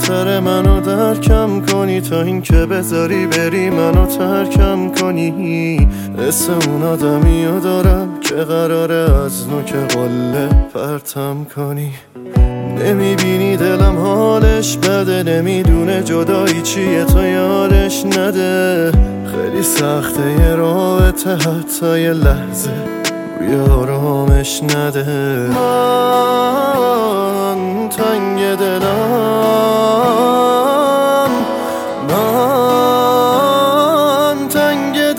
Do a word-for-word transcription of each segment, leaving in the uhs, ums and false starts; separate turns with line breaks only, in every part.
بهتره منو درکم کنی تا این که بذاری بری منو ترکم کنی. اسم اون آدمیو دارم که قراره از نوک قله پرتم کنی. نمیبینی دلم حالش بده، نمیدونه جدایی چیه تا یارش نده. خیلی سخته یه رابطه حتی یه لحظه روی آرامش نده. من تنگ دلم، من تنگ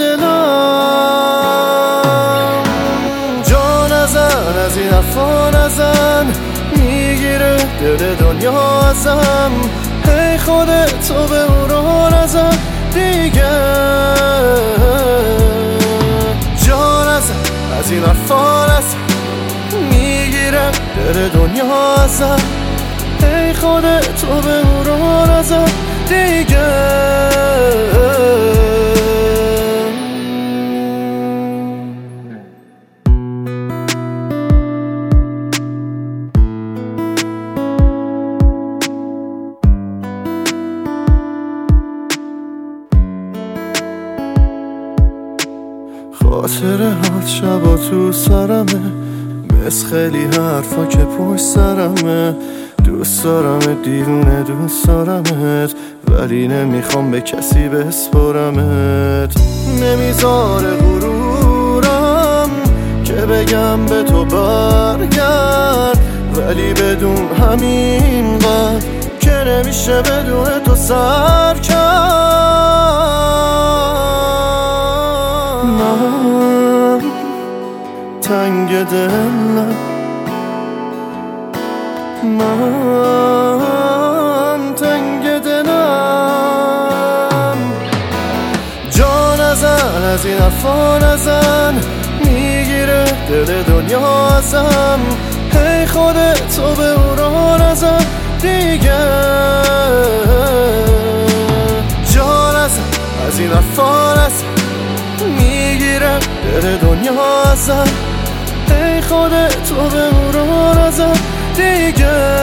دلم. جا نزن از این حرفا نزن، میگیره دل دنیا ازم. هی خودتو به اون رو نزن دیگه. جا نزن از این حرفا نزن، میگیره دل دنیا ازم. هی خودتو به اون رو نزن دیگه. خاطره هات شبا تو سرمه، مثل خیلی حرفا که پشت سرمه. دوست دارمت دیوونه دوست دارمت، ولی نمیخوام به کسی بسپرمت. نمیذاره غرورم که بگم به تو برگرد، ولی بدون همین قد که نمیشه بدون تو سر کرد. من تنگ دلم، من تنگ دلم. جا نزن از این حرفا نزن، میگیره دل دنیا ازم. هی خودتو به اون رو نزن دیگه. جا نزن از این حرفا نزن، میگیره دل دنیا ازم. هی خودتو به اون رو نزن دیگه.